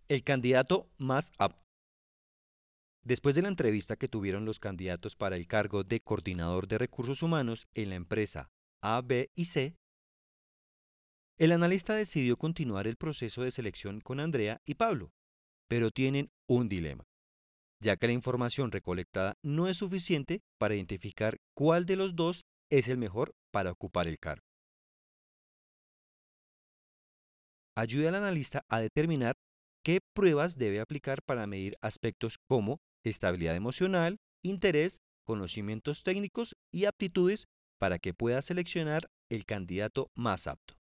El candidato más apto. Después de la entrevista que tuvieron los candidatos para el cargo de coordinador de recursos humanos en la empresa A, B y C, el analista decidió continuar el proceso de selección con Andrea y Pablo, pero tienen un dilema, ya que la información recolectada no es suficiente para identificar cuál de los dos es el mejor para ocupar el cargo. Ayuda al analista a determinar qué pruebas debe aplicar para medir aspectos como estabilidad emocional, interés, conocimientos técnicos y aptitudes para que pueda seleccionar el candidato más apto.